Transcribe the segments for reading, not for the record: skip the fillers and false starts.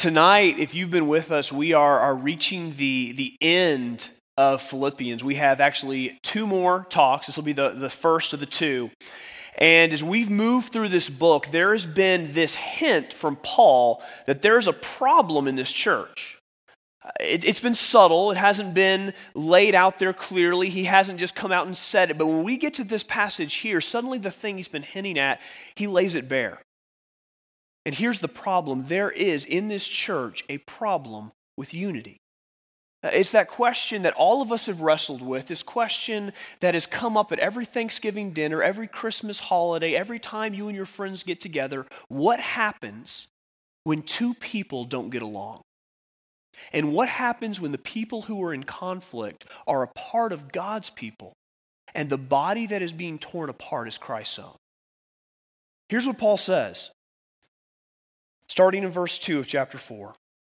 Tonight, if you've been with us, we are reaching the end of Philippians. We have actually two more talks. This will be the first of the two. And as we've moved through this book, there has been this hint from Paul that there's a problem in this church. It's been subtle. It hasn't been laid out there clearly. He hasn't just come out and said it. But when we get to this passage here, suddenly the thing he's been hinting at, he lays it bare. And here's the problem. There is, in this church, a problem with unity. It's that question that all of us have wrestled with, this question that has come up at every Thanksgiving dinner, every Christmas holiday, every time you and your friends get together. What happens when two people don't get along? And what happens when the people who are in conflict are a part of God's people and the body that is being torn apart is Christ's own? Here's what Paul says. Starting in verse 2 of chapter 4.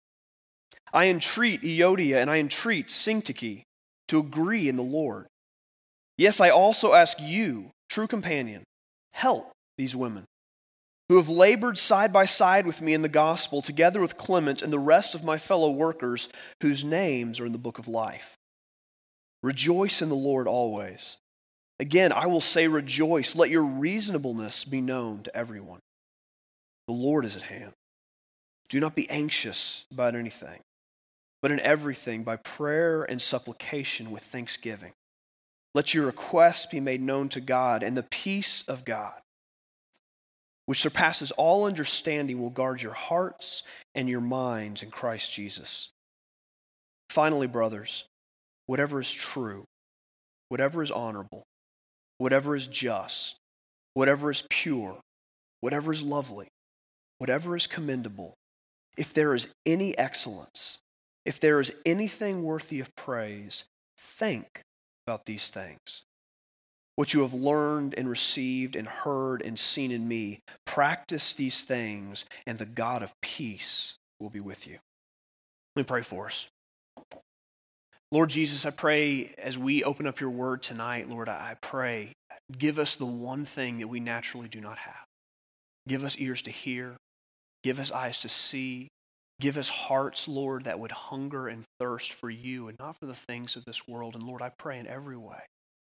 I entreat Euodia and I entreat Syntyche to agree in the Lord. Yes, I also ask you, true companion, help these women who have labored side by side with me in the gospel, together with Clement and the rest of my fellow workers whose names are in the book of life. Rejoice in the Lord always. Again, I will say rejoice. Let your reasonableness be known to everyone. The Lord is at hand. Do not be anxious about anything, but in everything by prayer and supplication with thanksgiving. Let your requests be made known to God, and the peace of God, which surpasses all understanding, will guard your hearts and your minds in Christ Jesus. Finally, brothers, whatever is true, whatever is honorable, whatever is just, whatever is pure, whatever is lovely, whatever is commendable, if there is any excellence, if there is anything worthy of praise, think about these things. What you have learned and received and heard and seen in me, practice these things, and the God of peace will be with you. Let me pray for us. Lord Jesus, I pray as we open up your word tonight, Lord, I pray, give us the one thing that we naturally do not have. Give us ears to hear. Give us eyes to see. Give us hearts, Lord, that would hunger and thirst for you and not for the things of this world. And Lord, I pray in every way.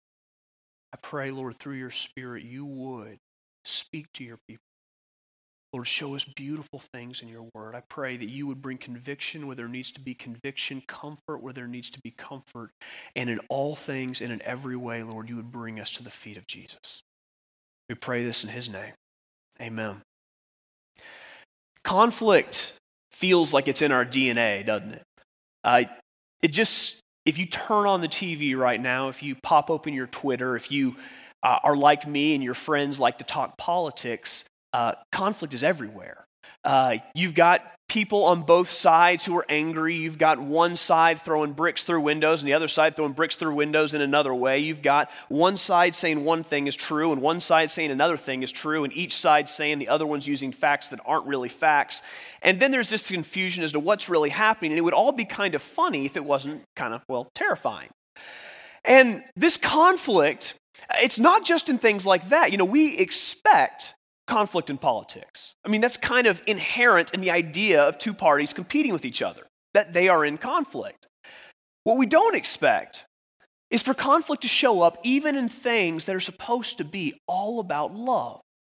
I pray, Lord, through your Spirit, you would speak to your people. Lord, show us beautiful things in your word. I pray that you would bring conviction where there needs to be conviction, comfort where there needs to be comfort, and in all things and in every way, Lord, you would bring us to the feet of Jesus. We pray this in his name. Amen. Conflict feels like it's in our DNA, doesn't it? If you turn on the TV right now, if you pop open your Twitter, if you are like me and your friends like to talk politics, conflict is everywhere. You've got people on both sides who are angry. You've got one side throwing bricks through windows and the other side throwing bricks through windows in another way. You've got one side saying one thing is true and one side saying another thing is true, and each side saying the other one's using facts that aren't really facts. And then there's this confusion as to what's really happening, and it would all be kind of funny if it wasn't kind of, terrifying. And this conflict, it's not just in things like that. You know, we expect conflict in politics. I mean, that's kind of inherent in the idea of two parties competing with each other, that they are in conflict. What we don't expect is for conflict to show up even in things that are supposed to be all about love.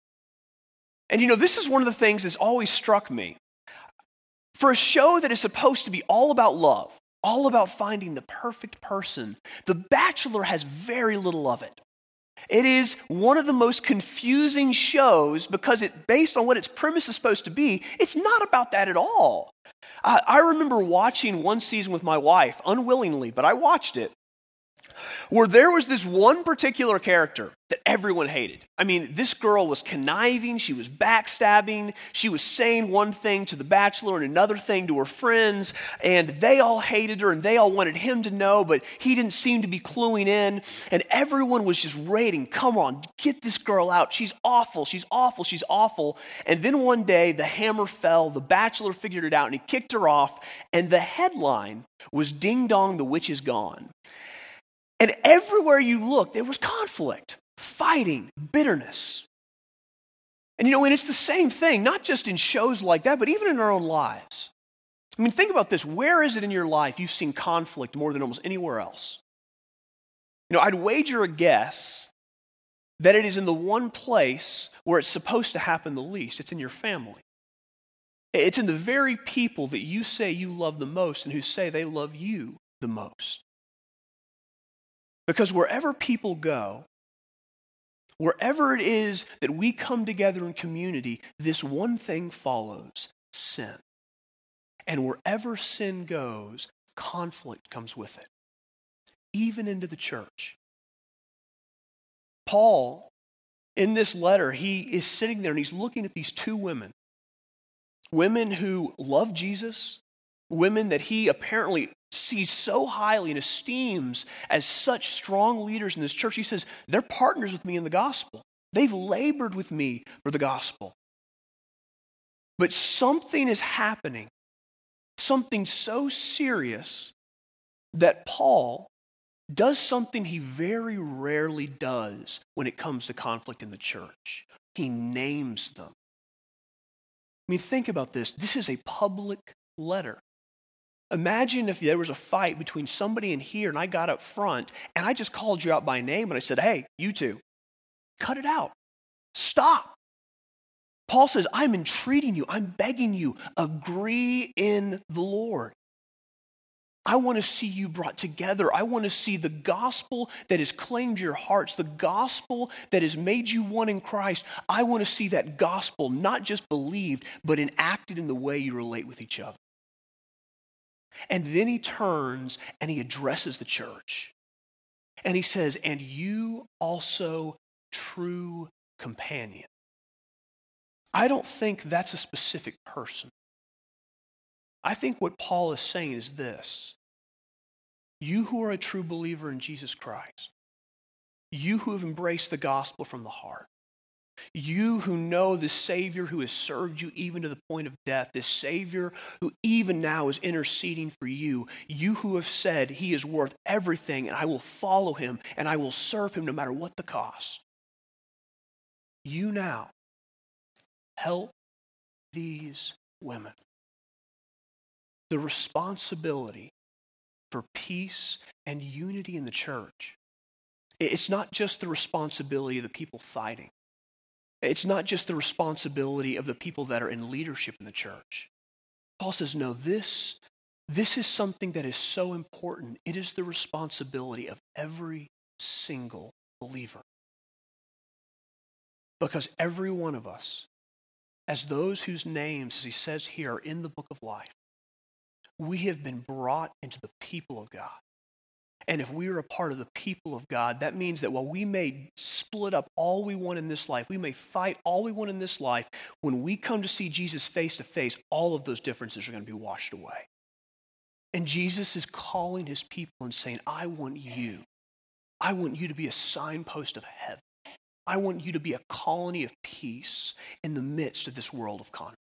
And you know, this is one of the things that's always struck me. For a show that is supposed to be all about love, all about finding the perfect person, The Bachelor has very little of it. It is one of the most confusing shows because based on what its premise is supposed to be, it's not about that at all. I remember watching one season with my wife, unwillingly, but I watched it, where there was this one particular character that everyone hated. I mean, this girl was conniving, she was backstabbing, she was saying one thing to The Bachelor and another thing to her friends, and they all hated her and they all wanted him to know, but he didn't seem to be cluing in, and everyone was just rating, come on, get this girl out, she's awful, she's awful, she's awful. And then one day the hammer fell, The Bachelor figured it out and he kicked her off, and the headline was Ding Dong, the Witch is Gone. And everywhere you look, there was conflict, fighting, bitterness. And you know, and it's the same thing, not just in shows like that, but even in our own lives. I mean, think about this. Where is it in your life you've seen conflict more than almost anywhere else? I'd wager a guess that it is in the one place where it's supposed to happen the least. It's in your family. It's in the very people that you say you love the most and who say they love you the most. Because wherever people go, wherever it is that we come together in community, this one thing follows: sin. And wherever sin goes, conflict comes with it, even into the church. Paul, in this letter, he is sitting there and he's looking at these two women who love Jesus, women that he apparently sees so highly and esteems as such strong leaders in this church. He says, they're partners with me in the gospel. They've labored with me for the gospel. But something is happening, something so serious, that Paul does something he very rarely does when it comes to conflict in the church. He names them. I mean, think about this. This is a public letter. Imagine if there was a fight between somebody in here and I got up front and I just called you out by name and I said, hey, you two, cut it out. Stop. Paul says, I'm entreating you, I'm begging you, agree in the Lord. I want to see you brought together. I want to see the gospel that has claimed your hearts, the gospel that has made you one in Christ. I want to see that gospel not just believed, but enacted in the way you relate with each other. And then he turns and he addresses the church. And he says, and you also, true companion. I don't think that's a specific person. I think what Paul is saying is this: you who are a true believer in Jesus Christ, you who have embraced the gospel from the heart, you who know the Savior who has served you even to the point of death, this Savior who even now is interceding for you, you who have said he is worth everything and I will follow him and I will serve him no matter what the cost. You now help these women. The responsibility for peace and unity in the church. It's not just the responsibility of the people fighting. It's not just the responsibility of the people that are in leadership in the church. Paul says, no, this is something that is so important. It is the responsibility of every single believer. Because every one of us, as those whose names, as he says here, are in the book of life, we have been brought into the people of God. And if we are a part of the people of God, that means that while we may split up all we want in this life, we may fight all we want in this life, when we come to see Jesus face to face, all of those differences are going to be washed away. And Jesus is calling his people and saying, I want you to be a signpost of heaven. I want you to be a colony of peace in the midst of this world of conflict.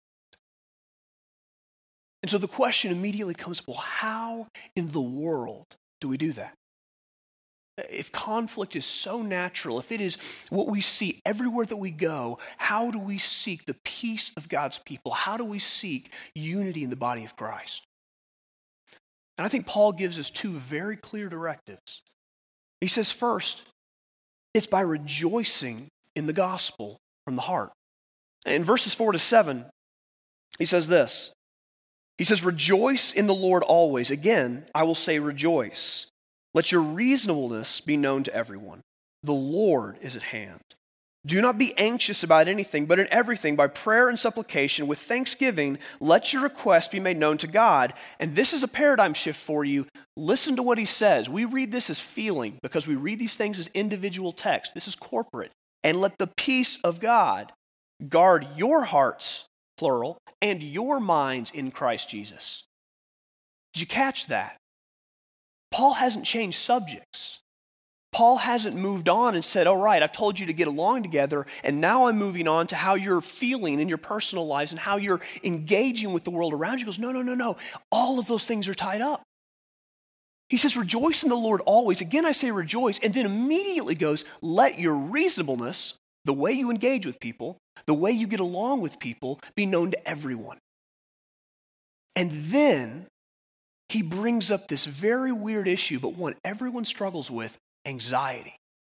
And so the question immediately comes up, well, how in the world do we do that? If conflict is so natural, if it is what we see everywhere that we go, how do we seek the peace of God's people? How do we seek unity in the body of Christ? And I think Paul gives us two very clear directives. He says, first, it's by rejoicing in the gospel from the heart. In verses 4-7, he says this. He says, rejoice in the Lord always. Again, I will say rejoice. Let your reasonableness be known to everyone. The Lord is at hand. Do not be anxious about anything, but in everything, by prayer and supplication, with thanksgiving, let your requests be made known to God. And this is a paradigm shift for you. Listen to what he says. We read this as feeling because we read these things as individual text. This is corporate. And let the peace of God guard your hearts, plural, and your minds in Christ Jesus. Did you catch that? Paul hasn't changed subjects. Paul hasn't moved on and said, all right, I've told you to get along together, and now I'm moving on to how you're feeling in your personal lives and how you're engaging with the world around you. He goes, no. All of those things are tied up. He says, rejoice in the Lord always. Again, I say rejoice, and then immediately goes, let your reasonableness, the way you engage with people, the way you get along with people, be known to everyone. And then he brings up this very weird issue, but one everyone struggles with, anxiety.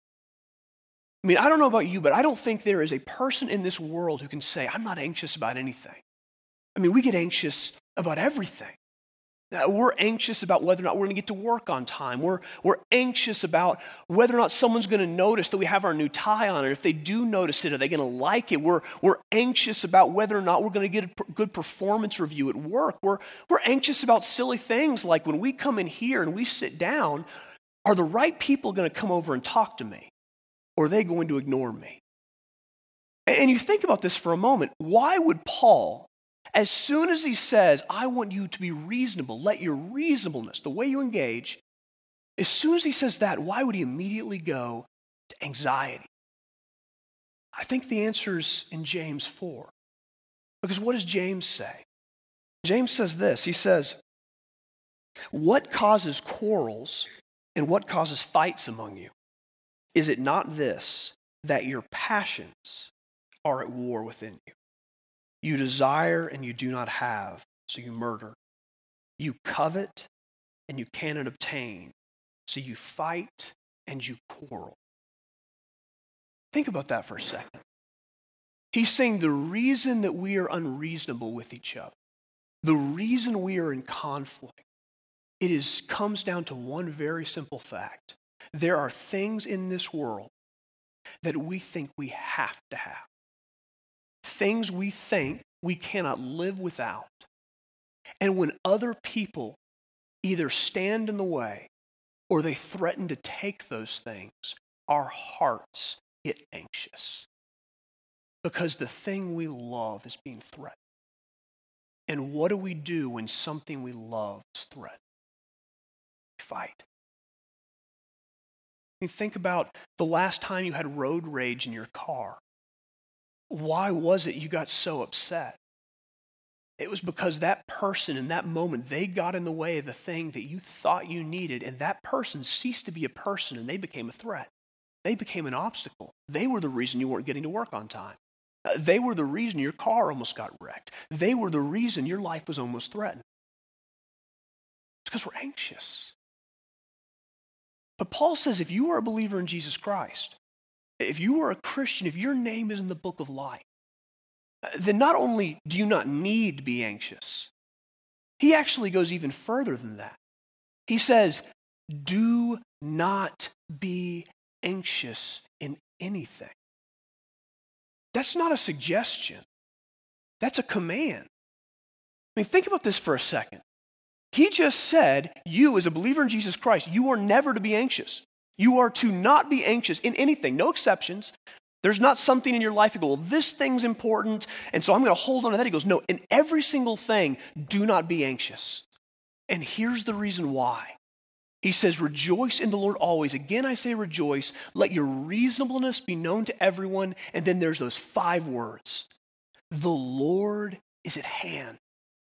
I mean, I don't know about you, but I don't think there is a person in this world who can say, I'm not anxious about anything. I mean, we get anxious about everything. We're anxious about whether or not we're going to get to work on time. We're anxious about whether or not someone's going to notice that we have our new tie on. And if they do notice it, are they going to like it? We're anxious about whether or not we're going to get a good performance review at work. We're anxious about silly things like when we come in here and we sit down, are the right people going to come over and talk to me? Or are they going to ignore me? And you think about this for a moment. Why would Paul, as soon as he says, I want you to be reasonable, let your reasonableness, the way you engage, as soon as he says that, why would he immediately go to anxiety? I think the answer is in James 4. Because what does James say? James says this. He says, what causes quarrels and what causes fights among you? Is it not this, that your passions are at war within you? You desire and you do not have, so you murder. You covet and you cannot obtain, so you fight and you quarrel. Think about that for a second. He's saying the reason that we are unreasonable with each other, the reason we are in conflict, comes down to one very simple fact. There are things in this world that we think we have to have. Things we think we cannot live without. And when other people either stand in the way or they threaten to take those things, our hearts get anxious. Because the thing we love is being threatened. And what do we do when something we love is threatened? We fight. I mean, think about the last time you had road rage in your car. Why was it you got so upset? It was because that person in that moment, they got in the way of the thing that you thought you needed, and that person ceased to be a person and they became a threat. They became an obstacle. They were the reason you weren't getting to work on time. They were the reason your car almost got wrecked. They were the reason your life was almost threatened. It's because we're anxious. But Paul says if you are a believer in Jesus Christ, if you are a Christian, if your name is in the book of life, then not only do you not need to be anxious, he actually goes even further than that. He says, do not be anxious in anything. That's not a suggestion. That's a command. I mean, think about this for a second. He just said, you as a believer in Jesus Christ, you are never to be anxious. You are to not be anxious in anything, no exceptions. There's not something in your life you go, well, this thing's important, and so I'm going to hold on to that. He goes, no, in every single thing, do not be anxious. And here's the reason why. He says, rejoice in the Lord always. Again, I say rejoice. Let your reasonableness be known to everyone. And then there's those 5 words. The Lord is at hand.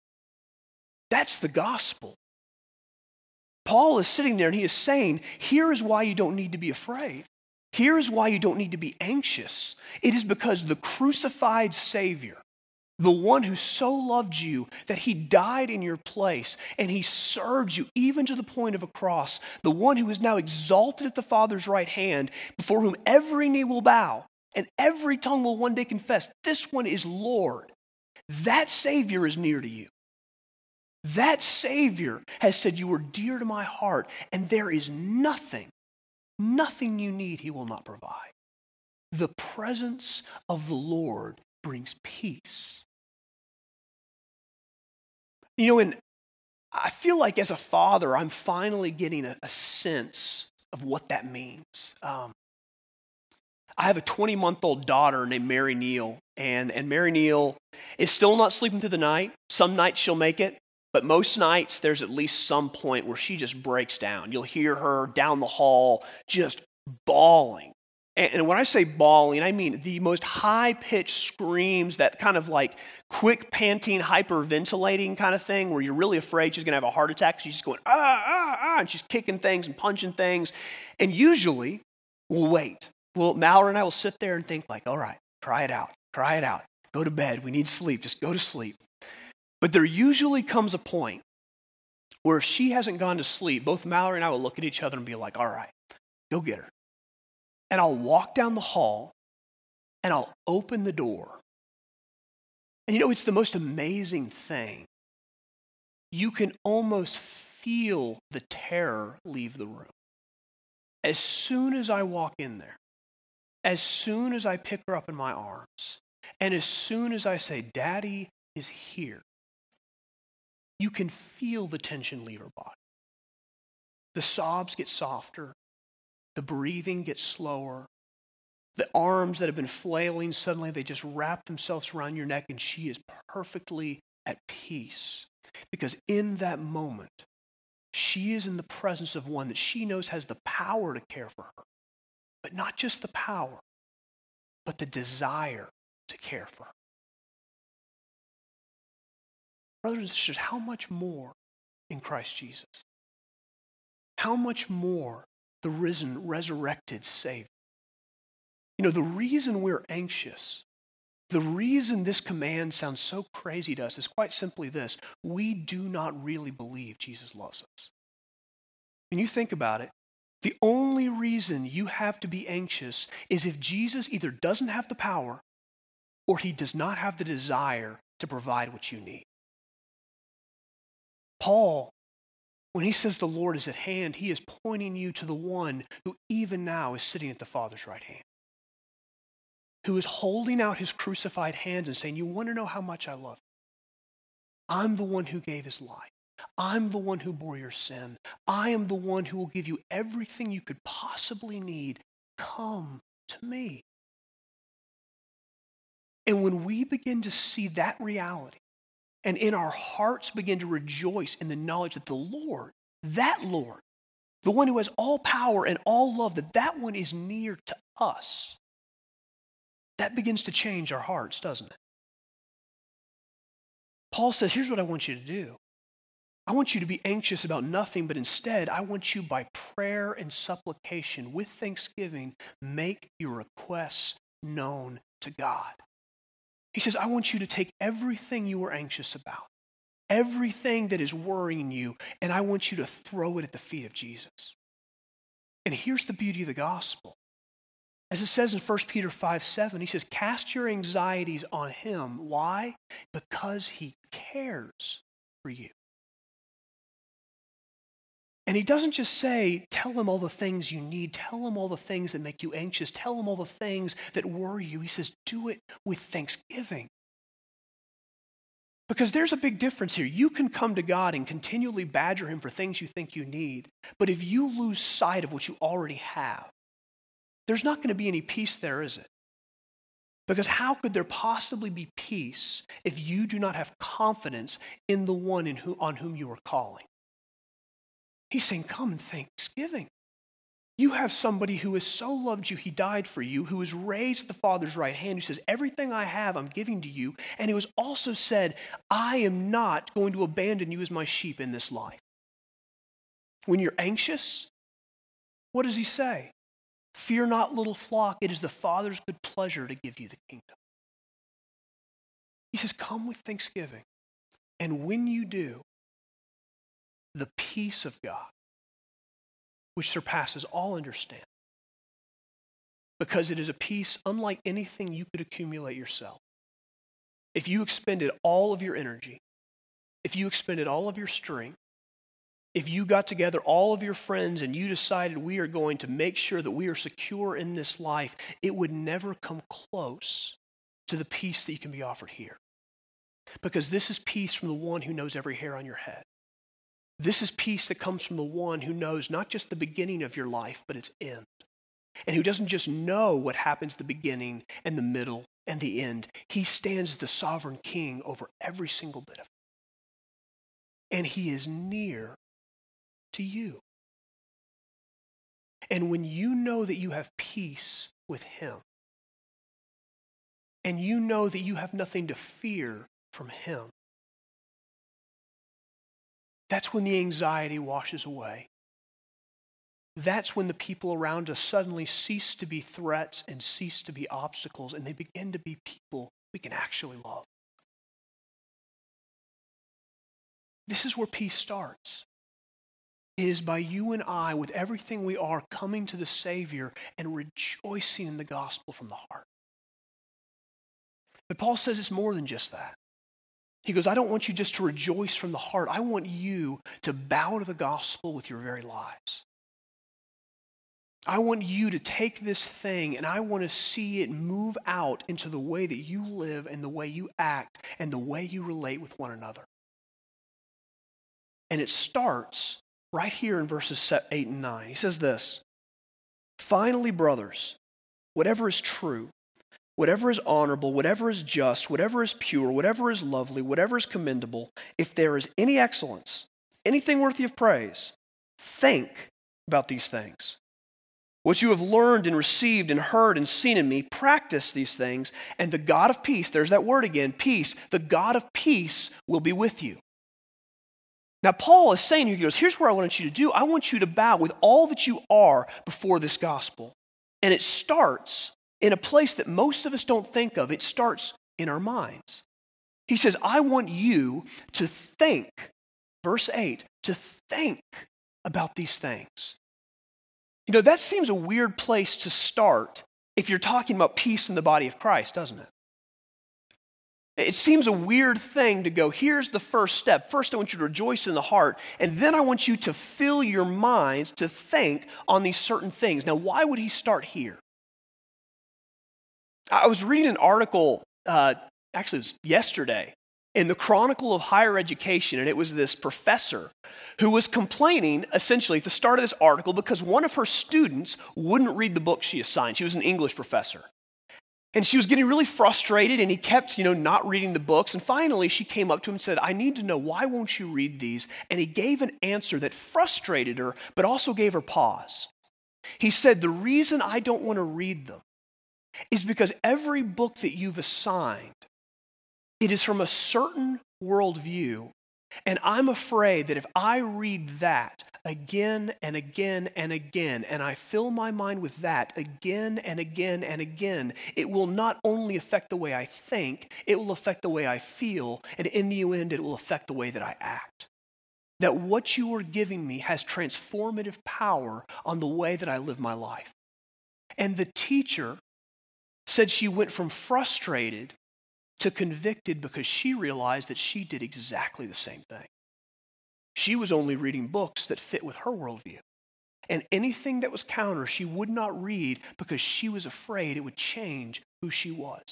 That's the gospel. Paul is sitting there and he is saying, here is why you don't need to be afraid. Here is why you don't need to be anxious. It is because the crucified Savior, the one who so loved you that he died in your place and he served you even to the point of a cross, the one who is now exalted at the Father's right hand, before whom every knee will bow and every tongue will one day confess, this one is Lord. That Savior is near to you. That Savior has said, you are dear to my heart, and there is nothing you need he will not provide. The presence of the Lord brings peace. You know, and I feel like as a father, I'm finally getting a sense of what that means. I have a 20-month-old daughter named Mary Neal, and Mary Neal is still not sleeping through the night. Some nights she'll make it. But most nights, there's at least some point where she just breaks down. You'll hear her down the hall just bawling. And when I say bawling, I mean the most high-pitched screams, that kind of like quick panting, hyperventilating kind of thing where you're really afraid she's going to have a heart attack. She's just going, and she's kicking things and punching things. And usually, we'll wait. Well, Mallory and I will sit there and think like, all right, cry it out, go to bed. We need sleep, just go to sleep. But there usually comes a point where if she hasn't gone to sleep, both Mallory and I will look at each other and be like, all right, go get her. And I'll walk down the hall and I'll open the door. And it's the most amazing thing. You can almost feel the terror leave the room. As soon as I walk in there, as soon as I pick her up in my arms, and as soon as I say, Daddy is here, you can feel the tension leave her body. The sobs get softer. The breathing gets slower. The arms that have been flailing, suddenly they just wrap themselves around your neck, and she is perfectly at peace. Because in that moment, she is in the presence of one that she knows has the power to care for her. But not just the power, but the desire to care for her. Brothers and sisters, how much more in Christ Jesus? How much more the risen, resurrected Savior? The reason we're anxious, the reason this command sounds so crazy to us is quite simply this: we do not really believe Jesus loves us. When you think about it, the only reason you have to be anxious is if Jesus either doesn't have the power or he does not have the desire to provide what you need. Paul, when he says the Lord is at hand, he is pointing you to the one who even now is sitting at the Father's right hand, who is holding out his crucified hands and saying, you want to know how much I love you? I'm the one who gave his life. I'm the one who bore your sin. I am the one who will give you everything you could possibly need. Come to me. And when we begin to see that reality, and in our hearts begin to rejoice in the knowledge that the Lord, the one who has all power and all love, that one is near to us, that begins to change our hearts, doesn't it? Paul says, here's what I want you to do. I want you to be anxious about nothing, but instead, I want you by prayer and supplication with thanksgiving, make your requests known to God. He says, I want you to take everything you are anxious about, everything that is worrying you, and I want you to throw it at the feet of Jesus. And here's the beauty of the gospel. As it says in 1 Peter 5:7, he says, cast your anxieties on him. Why? Because he cares for you. And he doesn't just say, tell him all the things you need. Tell him all the things that make you anxious. Tell him all the things that worry you. He says, do it with thanksgiving. Because there's a big difference here. You can come to God and continually badger him for things you think you need. But if you lose sight of what you already have, there's not going to be any peace there, is it? Because how could there possibly be peace if you do not have confidence in the one on whom you are calling? He's saying, come in thanksgiving. You have somebody who has so loved you, he died for you, who was raised at the Father's right hand, who says, everything I have, I'm giving to you. And he was also said, I am not going to abandon you as my sheep in this life. When you're anxious, what does he say? Fear not, little flock, it is the Father's good pleasure to give you the kingdom. He says, come with thanksgiving. And when you do, the peace of God, which surpasses all understanding, because it is a peace unlike anything you could accumulate yourself. If you expended all of your energy, if you expended all of your strength, if you got together all of your friends and you decided we are going to make sure that we are secure in this life, it would never come close to the peace that you can be offered here. Because this is peace from the one who knows every hair on your head. This is peace that comes from the one who knows not just the beginning of your life, but its end. And who doesn't just know what happens at the beginning and the middle and the end. He stands as the sovereign king over every single bit of it. And he is near to you. And when you know that you have peace with him, and you know that you have nothing to fear from him, that's when the anxiety washes away. That's when the people around us suddenly cease to be threats and cease to be obstacles, and they begin to be people we can actually love. This is where peace starts. It is by you and I, with everything we are, coming to the Savior and rejoicing in the gospel from the heart. But Paul says it's more than just that. He goes, I don't want you just to rejoice from the heart. I want you to bow to the gospel with your very lives. I want you to take this thing and I want to see it move out into the way that you live and the way you act and the way you relate with one another. And it starts right here in verses 8 and 9. He says this, finally, brothers, whatever is true, whatever is honorable, whatever is just, whatever is pure, whatever is lovely, whatever is commendable, if there is any excellence, anything worthy of praise, think about these things. What you have learned and received and heard and seen in me, practice these things, and the God of peace, there's that word again, peace, the God of peace will be with you. Now, Paul is saying here, he goes, here's what I want you to do. I want you to bow with all that you are before this gospel. And it starts in a place that most of us don't think of. It starts in our minds. He says, I want you to think, verse 8, to think about these things. You know, that seems a weird place to start if you're talking about peace in the body of Christ, doesn't it? It seems a weird thing to go, here's the first step. First, I want you to rejoice in the heart, and then I want you to fill your minds to think on these certain things. Now, why would he start here? I was reading an article, actually it was yesterday, in the Chronicle of Higher Education, and it was this professor who was complaining, essentially, at the start of this article because one of her students wouldn't read the book she assigned. She was an English professor. And she was getting really frustrated, and he kept, not reading the books. And finally, she came up to him and said, I need to know, why won't you read these? And he gave an answer that frustrated her, but also gave her pause. He said, the reason I don't want to read them is because every book that you've assigned, it is from a certain worldview, and I'm afraid that if I read that again and again and again, and I fill my mind with that again and again and again, it will not only affect the way I think, it will affect the way I feel, and in the end, it will affect the way that I act. That what you are giving me has transformative power on the way that I live my life. And the teacher said she went from frustrated to convicted because she realized that she did exactly the same thing. She was only reading books that fit with her worldview. And anything that was counter, she would not read because she was afraid it would change who she was.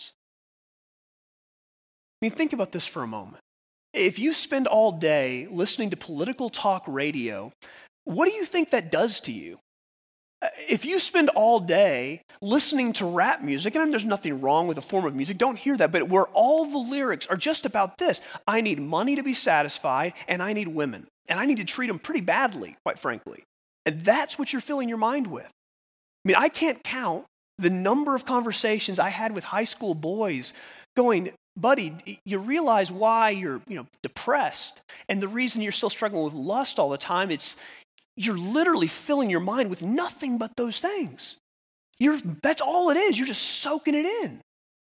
I mean, think about this for a moment. If you spend all day listening to political talk radio, what do you think that does to you? If you spend all day listening to rap music, and there's nothing wrong with a form of music, don't hear that, but where all the lyrics are just about this, I need money to be satisfied, and I need women. And I need to treat them pretty badly, quite frankly. And that's what you're filling your mind with. I mean, I can't count the number of conversations I had with high school boys going, buddy, you realize why you're depressed, and the reason you're still struggling with lust all the time, you're literally filling your mind with nothing but those things. That's all it is. You're just soaking it in.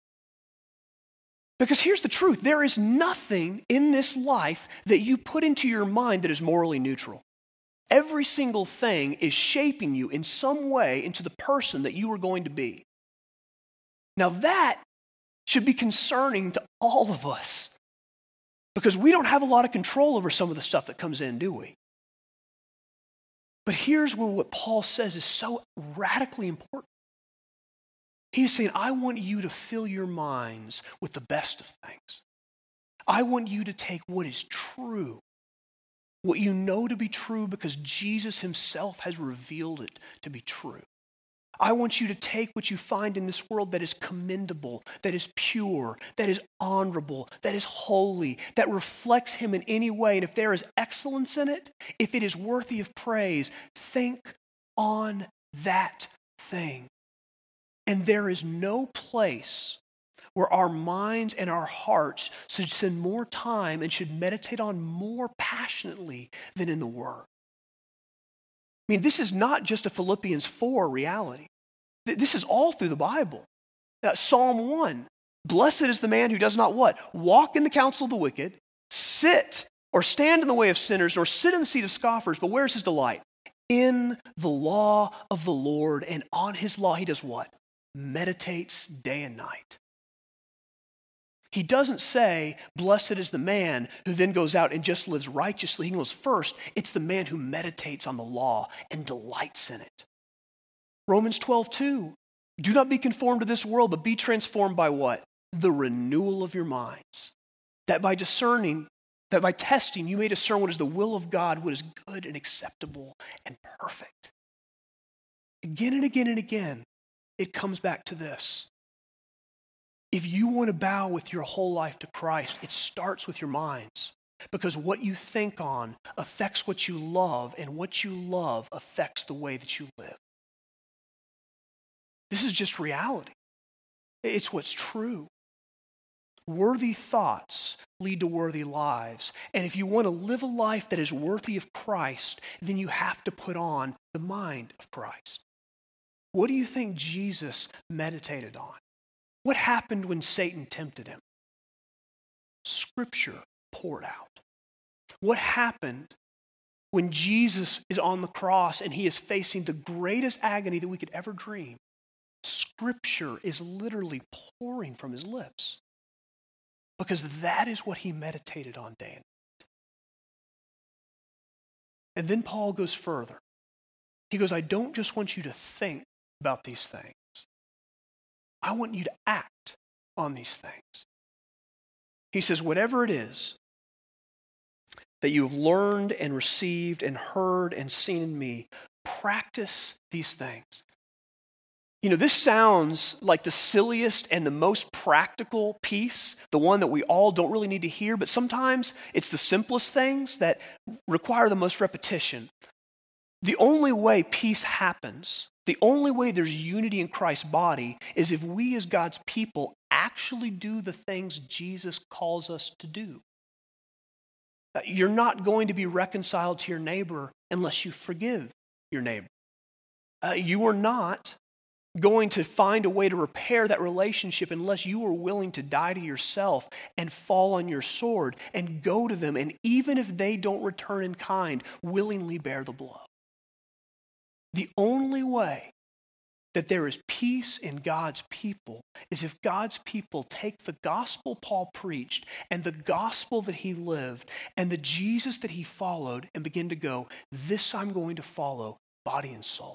Because here's the truth. There is nothing in this life that you put into your mind that is morally neutral. Every single thing is shaping you in some way into the person that you are going to be. Now that should be concerning to all of us because we don't have a lot of control over some of the stuff that comes in, do we? But here's where what Paul says is so radically important. He's saying, I want you to fill your minds with the best of things. I want you to take what is true, what you know to be true because Jesus himself has revealed it to be true. I want you to take what you find in this world that is commendable, that is pure, that is honorable, that is holy, that reflects him in any way. And if there is excellence in it, if it is worthy of praise, think on that thing. And there is no place where our minds and our hearts should spend more time and should meditate on more passionately than in the Word. I mean, this is not just a Philippians 4 reality. This is all through the Bible. Psalm 1, blessed is the man who does not what? Walk in the counsel of the wicked, sit or stand in the way of sinners, nor sit in the seat of scoffers. But where's his delight? In the law of the Lord, and on his law he does what? Meditates day and night. He doesn't say, blessed is the man who then goes out and just lives righteously. He goes first, it's the man who meditates on the law and delights in it. Romans 12:2, do not be conformed to this world, but be transformed by what? The renewal of your minds. That by testing, you may discern what is the will of God, what is good and acceptable and perfect. Again and again and again, it comes back to this. If you want to bow with your whole life to Christ, it starts with your minds. Because what you think on affects what you love, and what you love affects the way that you live. This is just reality. It's what's true. Worthy thoughts lead to worthy lives. And if you want to live a life that is worthy of Christ, then you have to put on the mind of Christ. What do you think Jesus meditated on? What happened when Satan tempted him? Scripture poured out. What happened when Jesus is on the cross and he is facing the greatest agony that we could ever dream? Scripture is literally pouring from his lips. Because that is what he meditated on day and night. And then Paul goes further. He goes, I don't just want you to think about these things. I want you to act on these things. He says, whatever it is that you have learned and received and heard and seen in me, practice these things. You know, this sounds like the silliest and the most practical piece, the one that we all don't really need to hear, but sometimes it's the simplest things that require the most repetition. The only way peace happens, the only way there's unity in Christ's body, is if we as God's people actually do the things Jesus calls us to do. You're not going to be reconciled to your neighbor unless you forgive your neighbor. You are not going to find a way to repair that relationship unless you are willing to die to yourself and fall on your sword and go to them, and even if they don't return in kind, willingly bear the blow. The only way that there is peace in God's people is if God's people take the gospel Paul preached and the gospel that he lived and the Jesus that he followed and begin to go, this I'm going to follow, body and soul.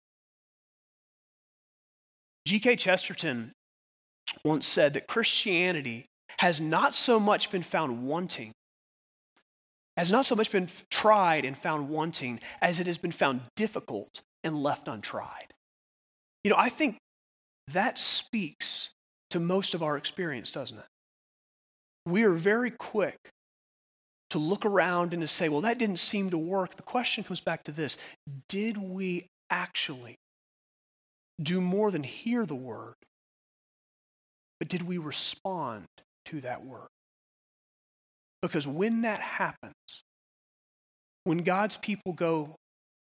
G.K. Chesterton once said that Christianity has not so much been found wanting, has not so much been tried and found wanting, as it has been found difficult and left untried. You know, I think that speaks to most of our experience, doesn't it? We are very quick to look around and to say, well, that didn't seem to work. The question comes back to this: did we actually do more than hear the word, but did we respond to that word? Because when that happens, when God's people go,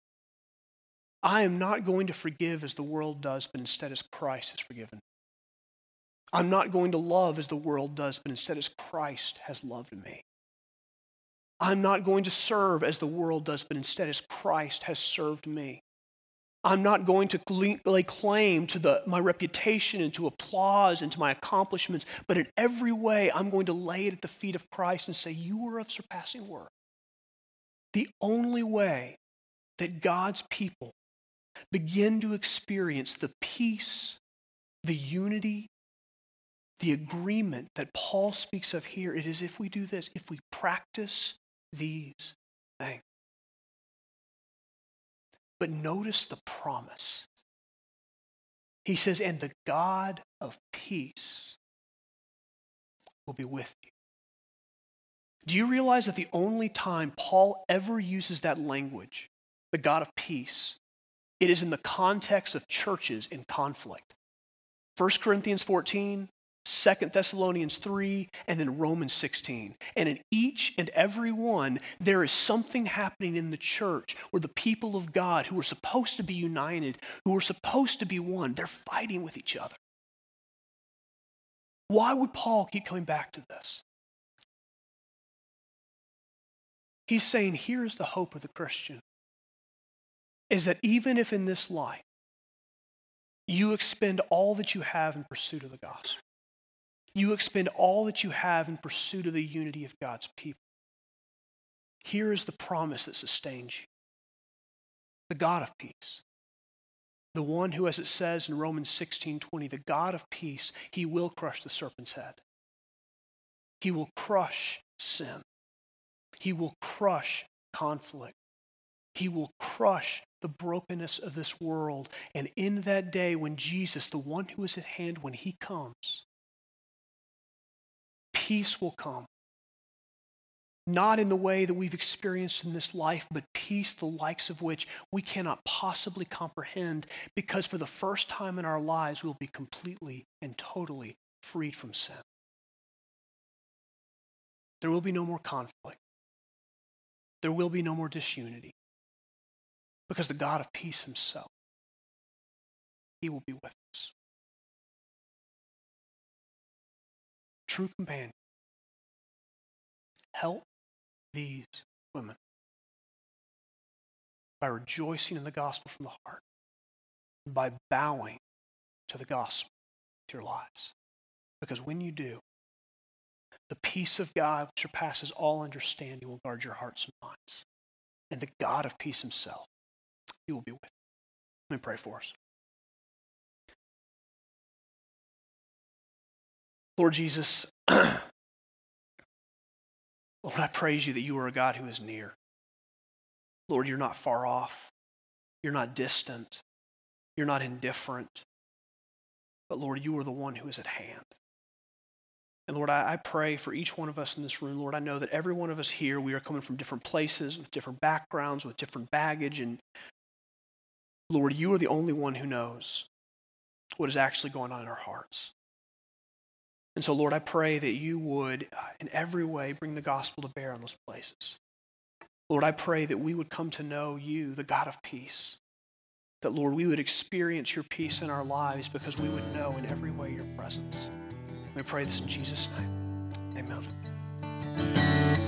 I am not going to forgive as the world does, but instead as Christ has forgiven. I'm not going to love as the world does, but instead as Christ has loved me. I'm not going to serve as the world does, but instead as Christ has served me. I'm not going to lay claim to my reputation and to applause and to my accomplishments, but in every way I'm going to lay it at the feet of Christ and say, you are of surpassing worth. The only way that God's people begin to experience the peace, the unity, the agreement that Paul speaks of here, it is if we do this, if we practice these things. But notice the promise. He says, and the God of peace will be with you. Do you realize that the only time Paul ever uses that language, the God of peace, it is in the context of churches in conflict? 1 Corinthians 14, 2 Thessalonians 3, and then Romans 16. And in each and every one, there is something happening in the church where the people of God who are supposed to be united, who are supposed to be one, they're fighting with each other. Why would Paul keep coming back to this? He's saying, here is the hope of the Christian, is that even if in this life you expend all that you have in pursuit of the gospel, you expend all that you have in pursuit of the unity of God's people, here is the promise that sustains you. The God of peace, the one who, as it says in Romans 16:20, the God of peace, he will crush the serpent's head. He will crush sin. He will crush conflict. He will crush the brokenness of this world. And in that day when Jesus, the one who is at hand, when he comes, peace will come. Not in the way that we've experienced in this life, but peace the likes of which we cannot possibly comprehend, because for the first time in our lives, we'll be completely and totally freed from sin. There will be no more conflict. There will be no more disunity, because the God of peace himself, he will be with us. True companion, help these women by rejoicing in the gospel from the heart, by bowing to the gospel with your lives. Because when you do, the peace of God, which surpasses all understanding, will guard your hearts and minds. And the God of peace himself, he will be with you. Let me pray for us. Lord Jesus, Lord, I praise you that you are a God who is near. Lord, you're not far off. You're not distant. You're not indifferent. But Lord, you are the one who is at hand. And Lord, I pray for each one of us in this room. Lord, I know that every one of us here, we are coming from different places, with different backgrounds, with different baggage. And Lord, you are the only one who knows what is actually going on in our hearts. And so, Lord, I pray that you would, in every way, bring the gospel to bear on those places. Lord, I pray that we would come to know you, the God of peace. That, Lord, we would experience your peace in our lives because we would know in every way your presence. We pray this in Jesus' name. Amen.